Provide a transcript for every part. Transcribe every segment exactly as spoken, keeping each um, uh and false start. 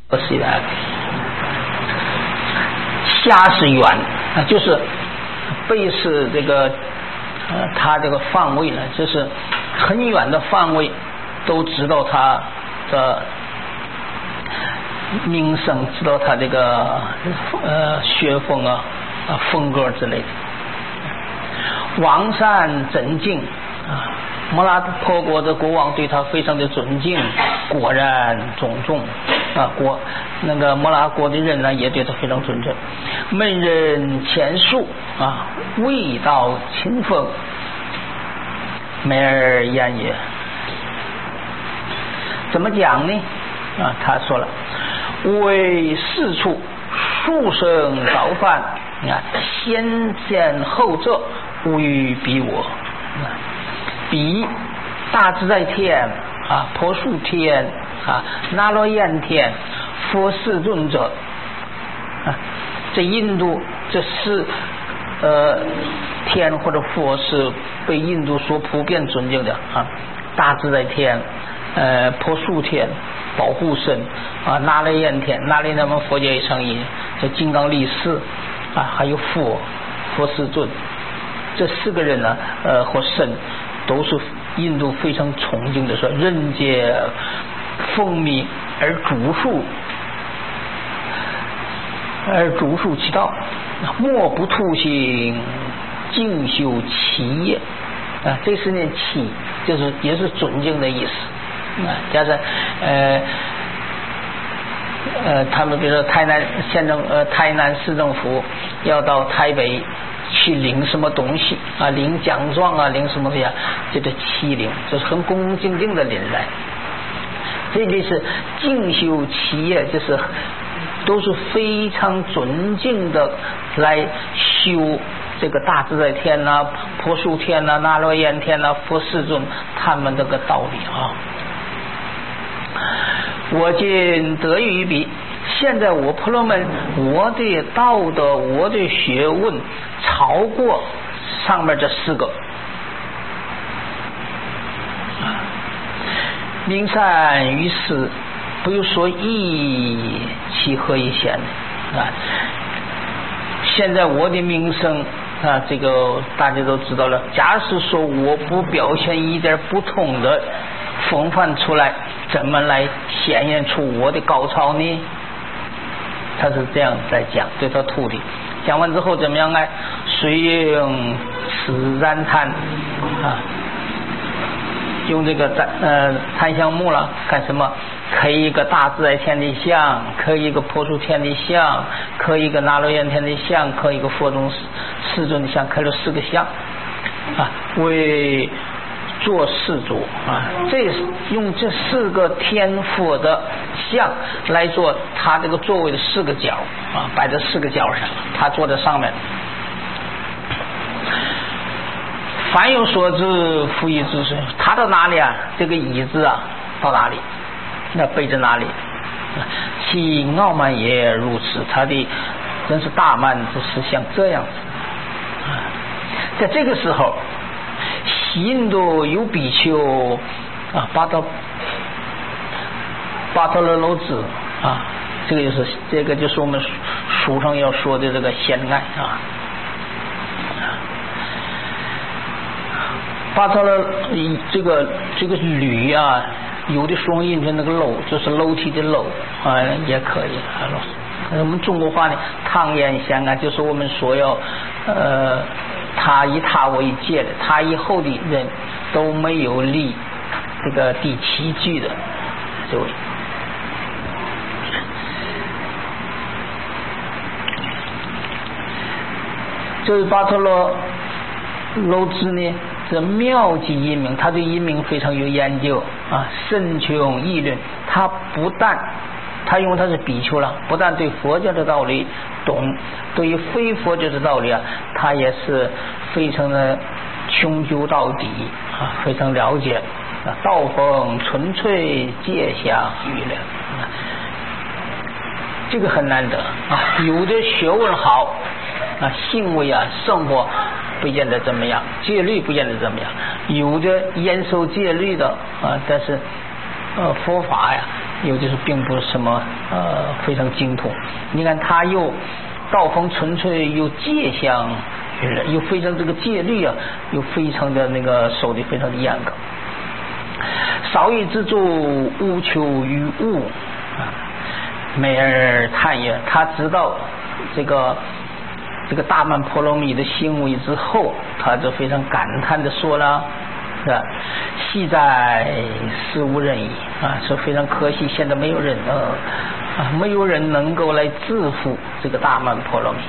是的，下是远啊，就是背是这个呃，它这个范围呢，就是很远的范围都知道它的名声，知道它这个呃学风啊、啊风格之类的。王善镇静啊，摩拉婆国的国王对他非常的尊敬，果然种种啊，国那个摩拉国的人呢也对他非常尊重。门人前述啊，未到清风，美而言也。怎么讲呢？啊，他说了，为四处数声早饭啊，先见后者，无与比我。啊、比大自在天啊，婆树天啊，那罗延天，佛世尊者啊，在印度这是呃天或者佛是被印度所普遍尊敬的啊，大自在天。呃，婆树天、保护神啊，那雷焰天，那雷那么佛教一成一，这金刚力士啊，还有佛佛世尊，这四个人呢，呃，或神都是印度非常崇敬的，说人皆风靡而主述，而主述其道，莫不图行静修其业啊，这是念其，就是也是尊敬的意思。啊，加上呃呃，他们比如说台南县政呃台南市政府要到台北去领什么东西啊，领奖状啊，领什么的呀，这个欺领，就是很恭恭敬敬的领来。这就是静修其业，就是都是非常尊敬的来修这个大自在天呐、啊、婆树天呐、啊、那罗延天呐、啊、佛世尊他们这个道理啊。我今得于彼，现在我婆罗门，我的道德，我的学问超过上面这四个。名善于世，不有所益，其何以显呢？啊，现在我的名声啊，这个大家都知道了。假使说我不表现一点不同的风范出来，怎么来显现出我的高超呢？他是这样在讲，对他徒弟讲完之后怎么样呢？随应此然贪啊，用这个呃檀香木了干什么？刻一个大自在天的像，刻一个婆树天的像，刻一个那罗延天的像，刻一个佛中世尊的像，刻了四个像啊，为做事主啊，这用这四个天佛的像来做他这个座位的四个角啊，摆在四个角上，他坐在上面。凡有所知，复以之身。他到哪里啊？这个椅子啊，到哪里？那背着哪里？其傲慢也如此。他的真是大慢之是像这样子。在这个时候。印度有比丘啊，巴特巴特勒罗子啊，这个就是这个就是我们书上要说的这个仙爱啊。巴特勒这个这个铝啊，有的时候印成那个楼，就是楼梯的楼啊，也可以啊。我们中国话呢，汤言仙啊，就是我们所要呃。他以他为戒的，他以后的人都没有立这个第七句的这位。这位巴特罗罗兹呢，这妙极音名，他对音名非常有研究啊，深穷议论。他不但他因为他是比丘了，不但对佛教的道理懂，对于非佛教的道理啊，他也是非常的穷究到底啊，非常了解啊。道风纯粹，戒相欲量，这个很难得啊。有的学问好啊，行为啊，生活不见得怎么样，戒律不见得怎么样。有的严守戒律的啊，但是呃佛法呀有就是并不是什么呃非常精通。你看他又道风纯粹，又戒相，又非常这个戒律啊，又非常的那个守的非常的严格。少欲之助，务求于物。美而叹也，他知道这个这个大曼婆罗米的行为之后，他就非常感叹的说了，是吧？系在实无人矣啊，说非常可惜，现在没有人呃啊，没有人能够来制服这个大曼婆罗米，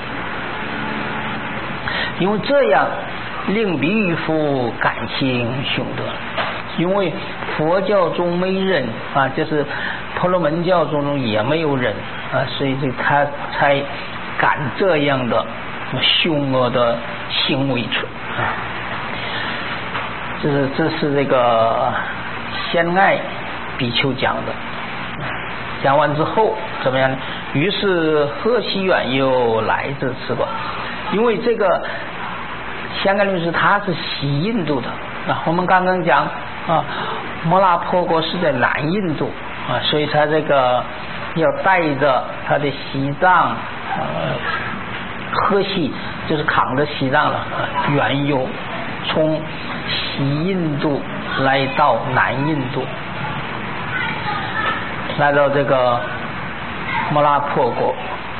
因为这样令彼于夫感情凶德。因为佛教中没人啊，就是婆罗门教中也没有人啊，所以这他才敢这样的凶恶的行为出啊。这是这是这个仙爱比丘讲的。讲完之后怎么样呢？于是贺喜远又来这吃过，因为这个仙爱律师他是西印度的啊，我们刚刚讲啊，摩拉婆国是在南印度啊，所以他这个要带着他的西藏呃贺喜就是扛着西藏了啊，远游从西印度来到南印度，来到这个摩拉婆国，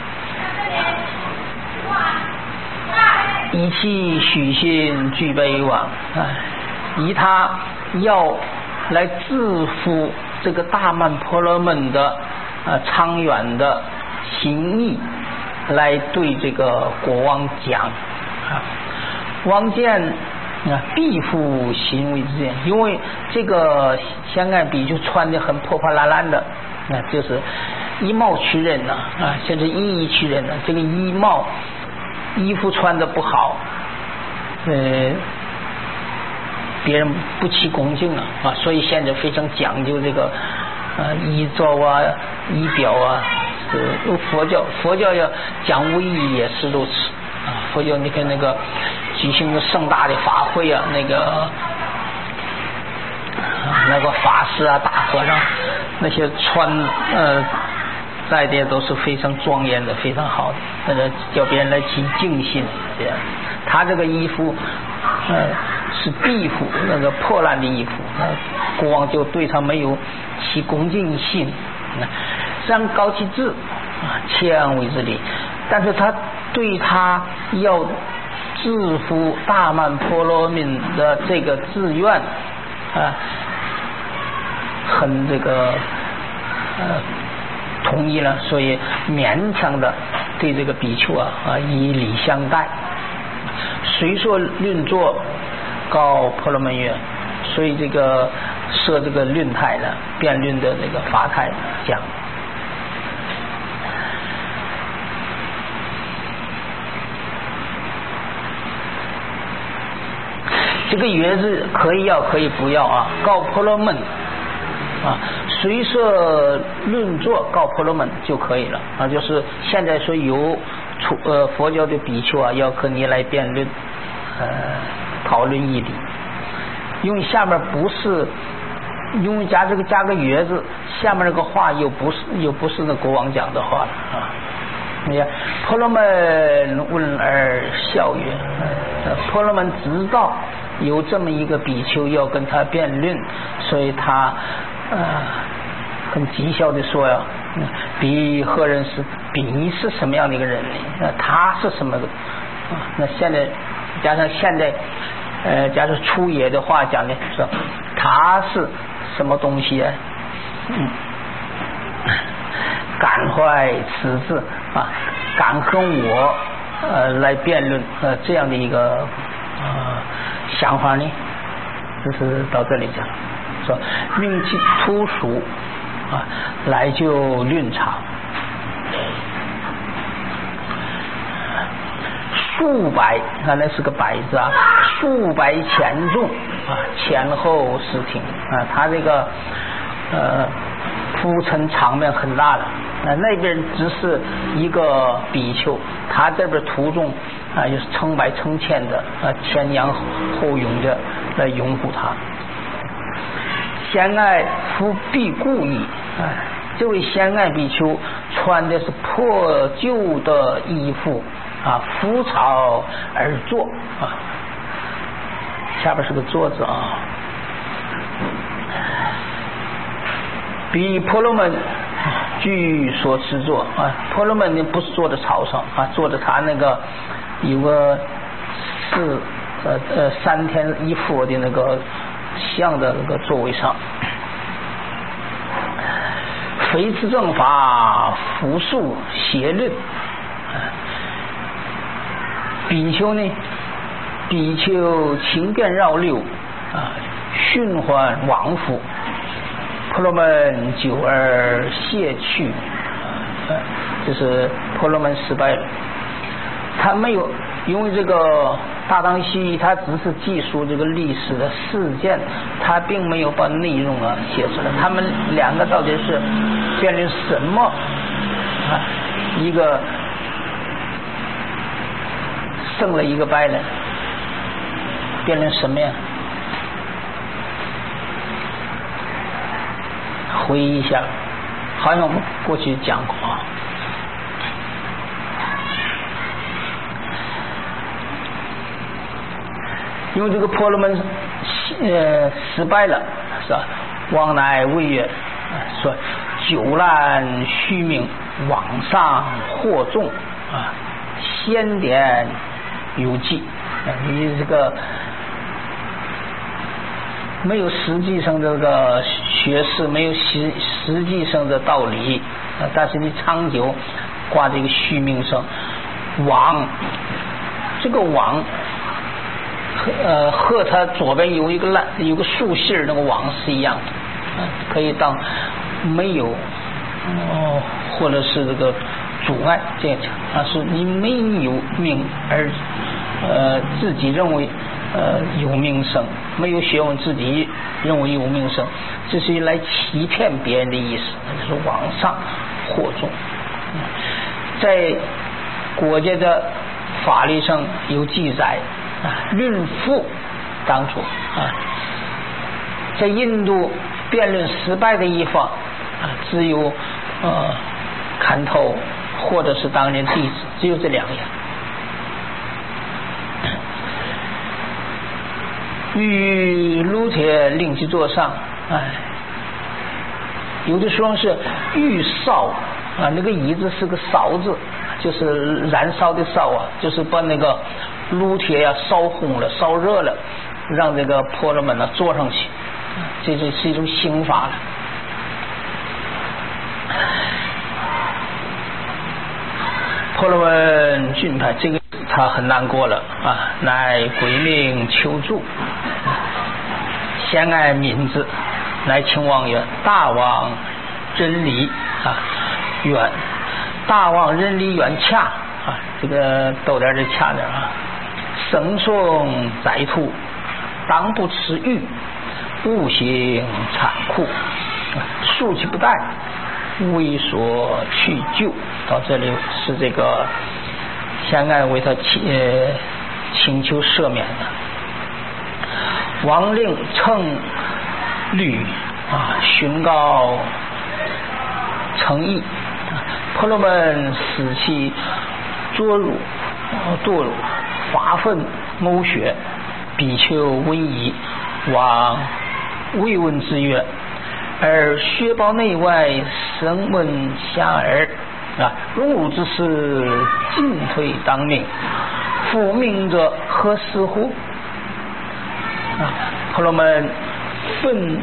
以其许心具备往啊，以他要来制服这个大曼婆罗门的呃长远的心意，来对这个国王讲啊，王见啊必复行为之见，因为这个香爱比丘穿的很破破烂烂的，啊就是衣帽屈人呢啊，甚至衣衣屈人呢，这个衣帽衣服穿的不好，呃。别人不起恭敬了啊，所以现在非常讲究这个呃衣着啊、仪表啊。呃，佛教佛教要讲威仪也是如此啊。佛教你看那个举行个盛大的法会啊，那个、啊、那个法师啊、大和尚那些穿呃在的都是非常庄严的，非常好的，那个叫别人来起敬心这样。他这个衣服呃是地服，那个破烂的衣服，那国王就对他没有起恭敬心，虽高其志啊，千为之礼，但是他对他要制服大曼婆罗门的这个志愿啊，很这个呃同意了，所以勉强的对这个比丘啊啊以礼相待。随说论作告婆罗门曰，所以这个设这个论台的辩论的那个法台讲，这个曰字可以要可以不要啊，告婆罗门啊，随设论作告婆罗门就可以了啊，就是现在说有出呃佛教的比丘啊要和你来辩论呃讨论义理，因为下面不是因为加这个加个曰字，下面那个话又不是又不是那国王讲的话了啊。你看婆罗门问而笑曰，呃婆罗门知道有这么一个比丘要跟他辩论，所以他呃很讥笑的说呀，比何人是比你是什么样的一个人呢？那他是什么的啊？那现在加上现在呃假如出野的话讲呢，说他是什么东西啊？嗯，感怀此志啊，敢和我呃来辩论呃这样的一个呃想法呢？就是到这里讲，说命其突属啊，来就论场，数百，看那是个百字啊，数百前众啊，前后视听啊，他这个呃铺陈场面很大的，那那边只是一个比丘，他这边途中啊就是成百成千的啊前仰后拥的来拥护他。先爱夫必故意啊， 这位仙爱比丘穿的是破旧的衣服啊，覆草而坐啊，下边是个桌子啊。比婆罗门居所持坐啊，婆罗门呢不是坐在草上啊，坐在他那个有个四呃呃三天一佛的那个像的那个座位上。非持正法，复述邪论。比丘呢，比丘情遍绕溜啊，循环往复。婆罗门久而谢去，啊，就是婆罗门失败了。他没有，因为这个大唐西域，他只是记述这个历史的事件，他并没有把内容啊写出来。他们两个到底是辩论什么啊？一个胜了，一个败了，辩论什么呀？回忆一下，好像我们过去讲过啊。因为这个婆罗门呃失败了，是吧？王乃谓曰，说久览虚名，网上惑众啊，先典有记，你这个没有实际上这个学识，没有实实际上的道理啊，但是你长久挂这个虚名上，网这个网。呃，和它左边有一个烂有个竖心儿那个网是一样的，可以当没有哦，或者是这个阻碍这样讲啊，是你没有名而呃自己认为呃有名声，没有学问自己认为有名声，这是来欺骗别人的意思，就是网上惑众。在国家的法律上有记载。啊，论父当初啊，在印度辩论失败的一方啊，只有呃砍头或者是当年弟子，只有这两样。欲撸铁令其座上，哎，有的时候是欲烧啊，那个椅子是个烧字，就是燃烧的烧啊，就是把那个。撸铁呀，烧红了，烧热了，让这个婆罗门呢坐上去，这就是一种刑罚了。婆罗门郡派，这个他很难过了啊，乃归命求助，先爱敏子，乃请王曰：大王真理啊，远大王人理远洽啊，这个逗点这洽点啊。生送宰兔，当不持欲，勿行残酷，竖其不待，为所去救。到这里是这个先爱为他请呃请求赦免的。王令称律啊，寻告诚意，婆罗门死其作辱堕辱。发愤谋学，比丘闻已，往慰问之曰：而薛包内外，声闻遐迩啊，荣辱之事，进退当命，复命者何时乎？啊，婆罗门愤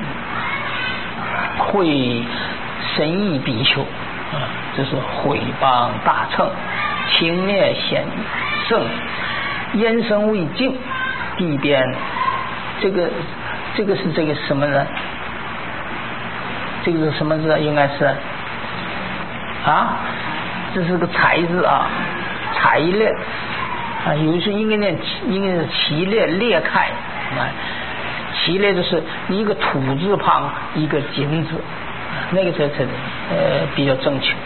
会神异比丘啊，这是毁谤大乘，轻蔑显圣。言声未净，地边，这个这个是这个什么呢？这个是什么字？应该是啊，这是个才字啊，才裂啊，有时候应该念应该是其裂裂开啊，其裂就是一个土字旁一个金字，那个才才呃比较正确。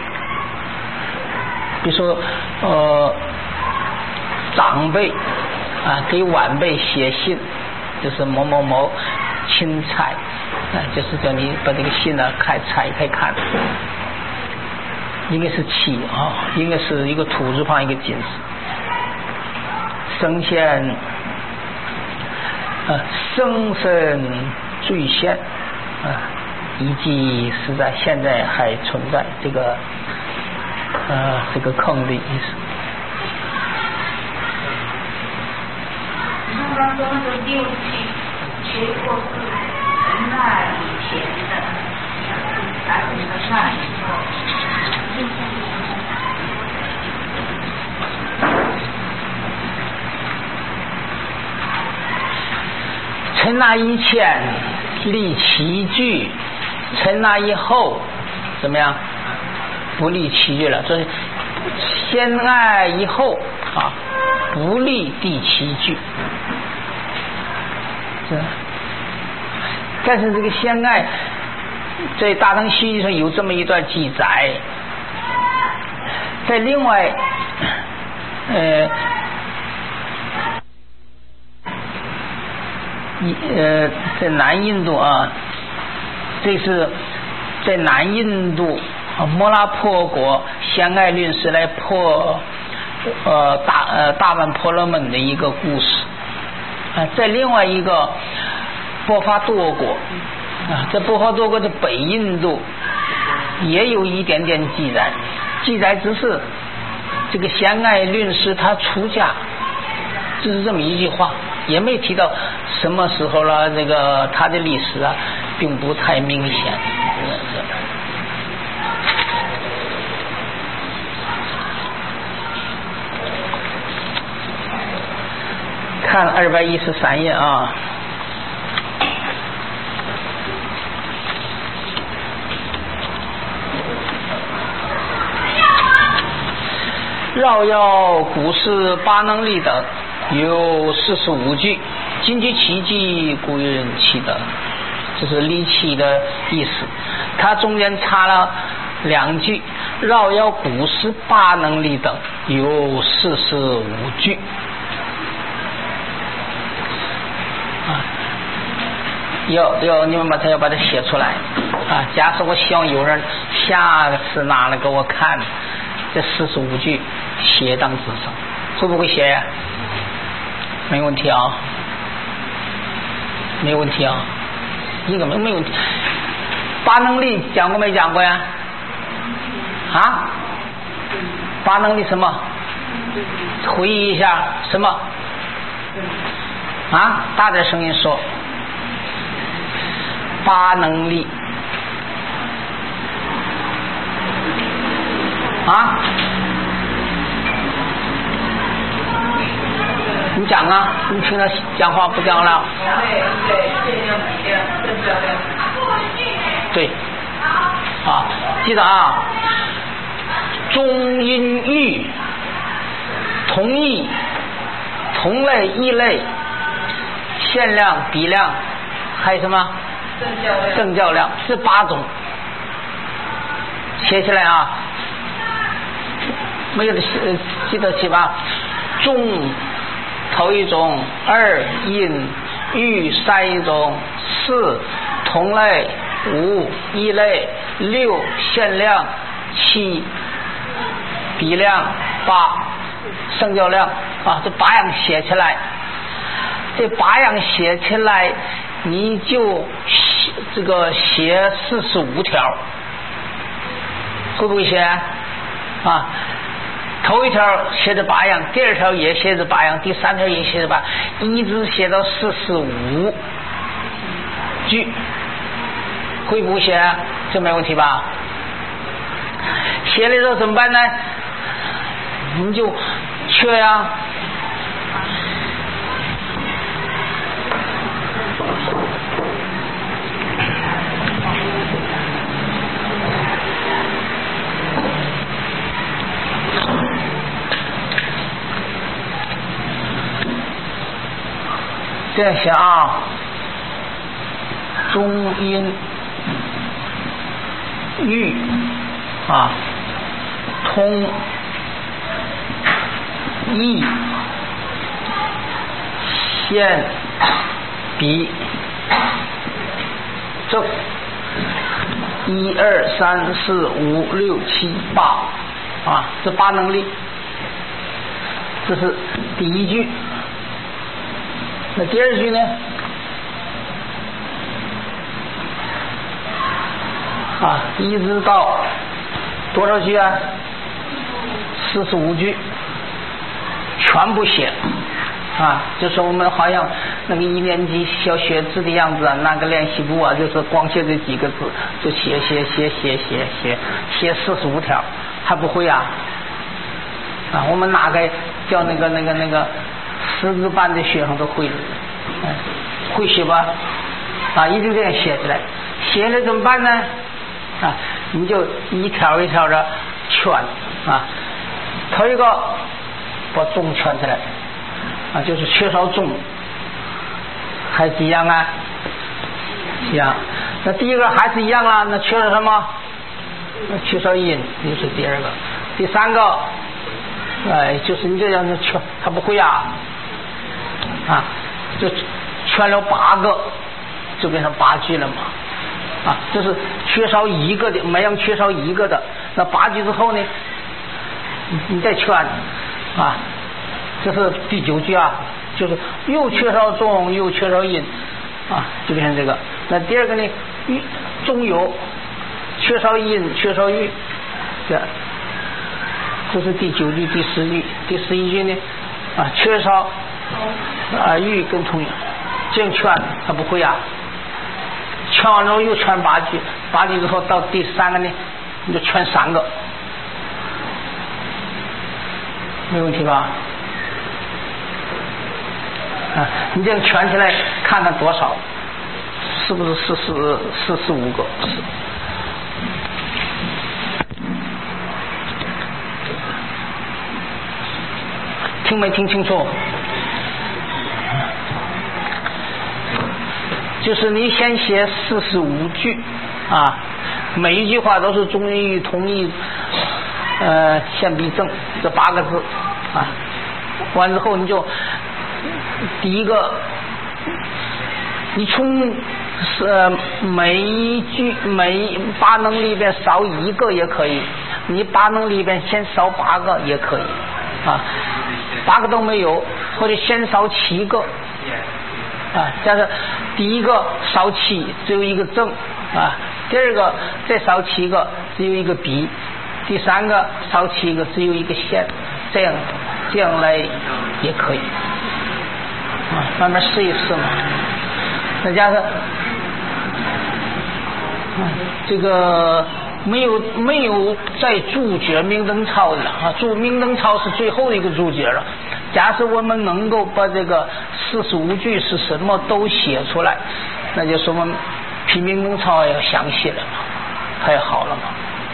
比如说呃。长辈啊给晚辈写信，就是某某某钦差就是叫你把这个心呢开拆开看，应该是七啊，应该是一个土字旁一个金字，生现呃生生最现啊，以及是在现在还存在这个呃这个坑的意思。 刚刚说那个六气学过是陈那以前的，还是陈那以后？ 陈那以前立七句，陈那以后怎么样？不立七句了，这是先爱以后啊，不立第七句。是，但是这个先爱在《大唐西域》上有这么一段记载，在另外呃呃在南印度啊，这是在南印度摩拉婆国先爱论师来破呃大呃大曼婆罗门的一个故事啊，在另外一个波法多国啊，在波法多国的北印度也有一点点记载，记载只是这个先爱论师他出家，只是这么一句话，也没提到什么时候了，这个他的历史啊并不太明显。看二百一十三页啊，绕腰古诗八能力等有四十五句，今居奇迹故云其德，这是离奇的意思。它中间插了两句，绕腰古诗八能力等有四十五句啊，要要你们把它要把它写出来啊！假设我希望有人下次拿来给我看这四十五句写当纸上，会不会写呀？没问题啊，没问题啊，应该没没问题。八能力讲过没讲过呀？啊？八能力什么？回忆一下什么？啊，大点声音说。八能力啊，你讲啊，你听他讲话不讲了？对，啊，记得啊，中音域同义同类异类限量比量还有什么正较量，这八种写起来啊，没有的记得起吧？中头一种，二音域三种，四同类，五异类，六限量，七比量，八胜较量啊，这八样写起来，这八样写起来，你就这个写四十五条，会不会写啊？头一条写着八样，第二条也写着八样，第三条也写着八，一直写到四十五句，会不会写？这没问题吧？写了之后怎么办呢？你就缺呀。这样写啊，中音域啊，通义限比正，一二三四五六七八啊，这八能力，这是第一句。那第二句呢？啊，一直到多少句啊？四十五句，全部写啊，就是我们好像那个一年级小学字的样子啊，那个练习簿啊，就是光写这几个字，就写写写写写写写四十五条，还不会啊？啊，我们哪个叫那个那个那个识字班的学生都会了，嗯，会写吧？啊，一定这样写起来，写了怎么办呢？啊，你就一条一条的圈啊，头一个把中圈起来啊，就是缺少中，还是一样啊？一样。那第一个还是一样啦，那缺少什么？那缺少音，就是第二个。第三个，哎，就是你这样的圈，他不会啊，啊，就圈了八个，就变成八句了嘛。啊，这是缺少一个的，每样缺少一个的。那八句之后呢，你再圈啊，这是第九句啊，就是又缺少中又缺少音啊，就变成这个。那第二个呢，中有缺少音缺少韵，这这是第九句第十句。第十一句呢啊，缺少啊韵跟同音，这样圈他不会啊。圈完之后又圈八句，八句之后到第三个呢，你就圈三个，没问题吧？啊，你这样圈起来看看多少，是不是四十四十五个？是。听没听清楚？就是你先写四十五句啊，每一句话都是中意同意呃现必正这八个字啊，完之后你就第一个，你从呃每一句每八能里边少一个也可以，你八能里边先少八个也可以啊，八个都没有，或者先少七个。啊，但是第一个少七只有一个正啊，第二个再少七个只有一个笔，第三个少七个只有一个线，这样这样来也可以啊，慢慢试一试嘛。再加上、嗯、这个没有没有在注解明灯抄的啊，注明灯抄是最后的一个注解了。假使我们能够把这个四十五句是什么都写出来，那就是我们比明灯抄要详细了嘛，太好了嘛。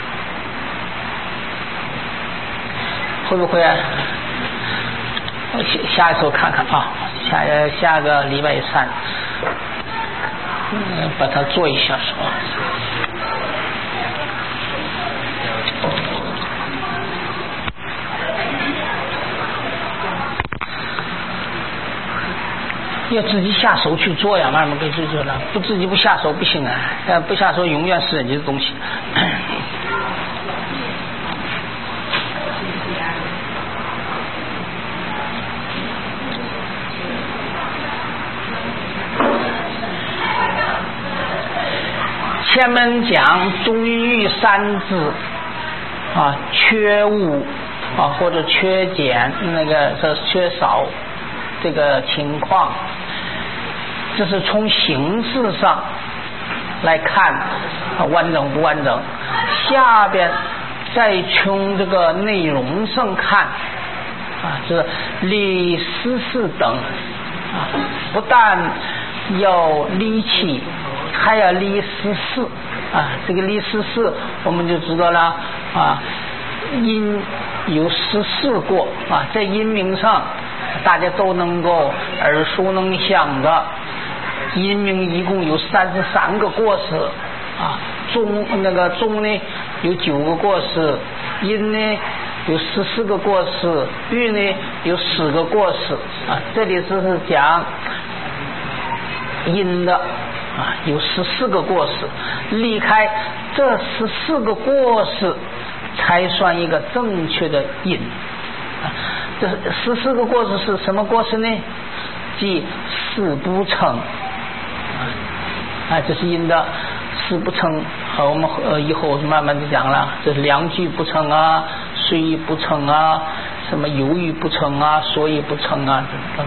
会不会啊？下一次我看看啊，下下个礼拜三，嗯，把它做一下是吧？要自己下手去做呀，慢慢给自己做了，不自己不下手不行啊！不下手永远是人家的东西。前面讲中韵三字啊，缺误啊或者缺减，那个是缺少这个情况。这是从形式上来看、啊、完整不完整，下边再从这个内容上看啊，就是理事事等啊，不但要理气，还要理事事啊。这个理事事我们就知道了啊，音有十四过啊，在音名上大家都能够耳熟能详的。音名一共有三十三个过失啊，中那个中呢有九个过失，音呢有十四个过失，韵呢有十个过失啊。这里只是讲音的啊，有十四个过失，离开这十四个过失才算一个正确的因。啊，这十四个过失是什么过失呢？即事不成啊，这是因的事不成。好，我们呃以后慢慢的讲了，这是量具不成啊，随意不成啊，什么犹豫不成啊，所以不成啊，等等。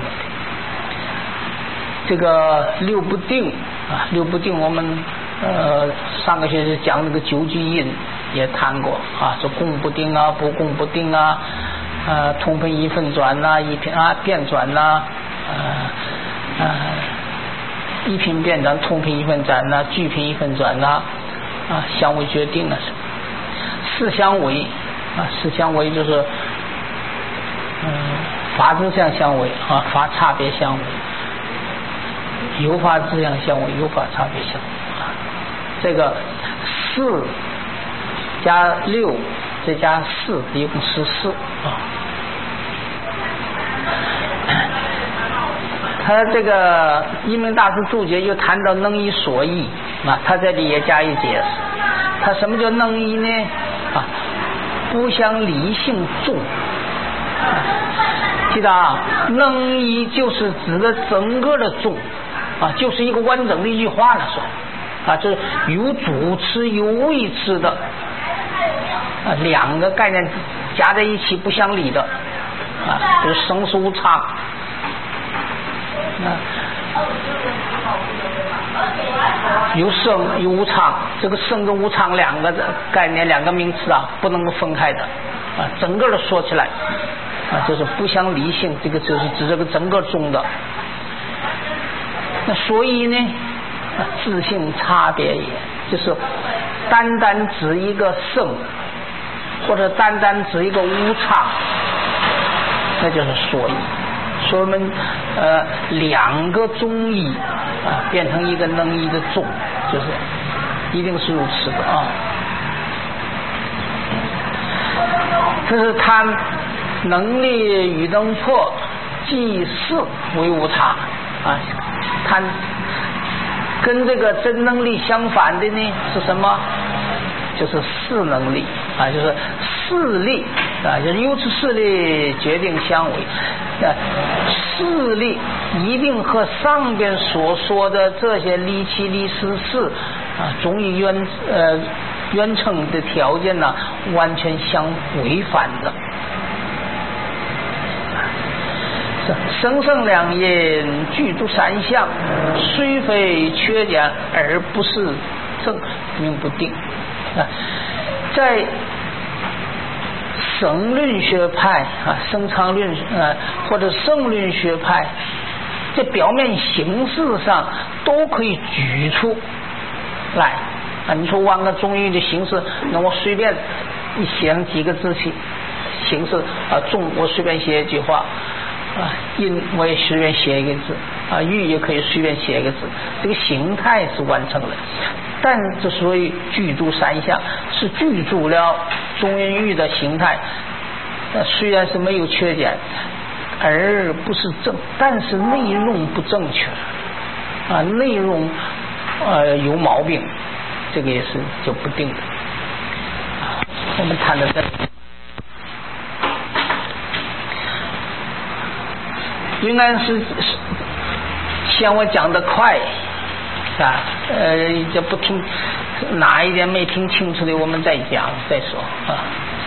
这个六不定啊，六不定我们呃上个学期讲那个九句因也谈过啊，说共不定啊，不共不定啊，呃通篇一分转呐、啊，一篇啊变转呐、啊，呃呃一篇变转，通篇一分转呐、啊，句篇一分转呐、啊，啊相违决定啊，四相违啊，四相违就是嗯、呃、法之相相违啊，法差别相违。有法质相相违，有法差别相违。这个四加六再加四，一共十四啊。他这个一明大师注解又谈到能依所依啊，他这里也加以解释。他什么叫能依呢？啊，不相离性重。记得啊，能依就是指的整个的重。啊，就是一个完整的一句话了，说啊，这有主持有谓持的啊，两个概念加在一起不相离的啊，就是生死无常啊，有生有无常，这个生跟无常两个的概念，两个名词啊，不能够分开的啊，整个的说起来啊，就是不相离性，这个就是指这个整个中的。那所以呢，自性差别也，就是单单指一个圣，或者单单指一个无常，那就是所以。所以我们呃两个中义啊变成一个能义的中，就是一定是如此的啊。这是他能力与能破，即是为无他啊。它跟这个真能力相反的呢是什么？就是事能力啊，就是事力啊，就是由此事力决定相违。啊，事力一定和上边所说的这些离七离十四啊，总以原呃原称的条件呢，完全相违反的。生生两因，具足三相，虽非缺点，而不是正，名不定。啊，在省论学派啊，生常论呃或者圣论学派，在表面形式上都可以举出来啊。你说按个中医的形式，那我随便一写上几个字去，形式啊，中我随便写一句话。啊，因我也随便写一个字啊，喻也可以随便写一个字，这个形态是完成了。但之所以具足三相，是具足了中音喻的形态，呃，虽然是没有缺点，而不是正，但是内容不正确啊，内容呃有毛病，这个也是就不定的。我们谈的这。应该是嫌我讲得快啊，呃，这不听哪一点没听清楚的，我们再讲再说啊。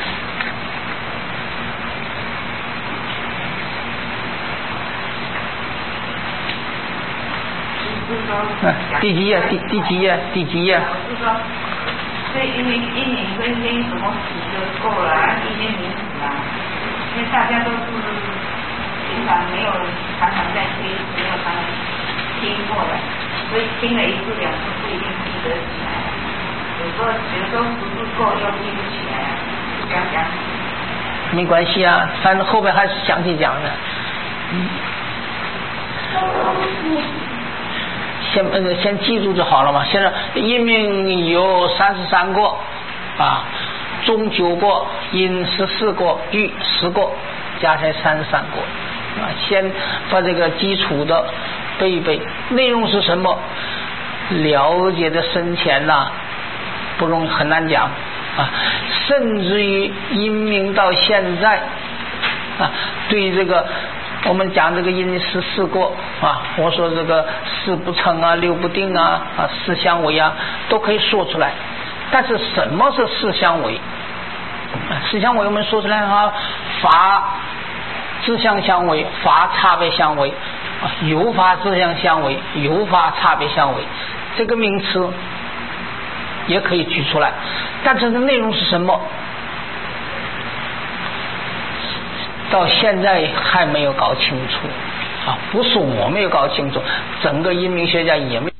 啊，第几页？第第几页？第几页？ 是说，所以因为因为跟跟什么死就够了，一些名词啊，因为大家都是。平常没有常常在听，没有常常听过的，所以听了一次两次不一定记得起来。有时候有时候时不够又记不起来，就讲讲。 没关系啊，反正后边还是详细讲的。嗯。先呃先记住就好了嘛。现在因命有三十三个啊，中九个，因十四个，喻十个，加起来三十三个。啊，先把这个基础的背一背，内容是什么？ 了解的深浅呐、啊，不容易很难讲啊，甚至于因明到现在啊，对这个我们讲这个因十四过啊，我说这个四不成啊，六不定啊，啊四相违啊，都可以说出来。但是什么是四相违？四相违我们说出来啊，法自相相违，法差别相违，啊有法自相相违，有法差别相违，这个名词也可以举出来，但是内容是什么？到现在还没有搞清楚啊！不是我没有搞清楚，整个因明学家也没有。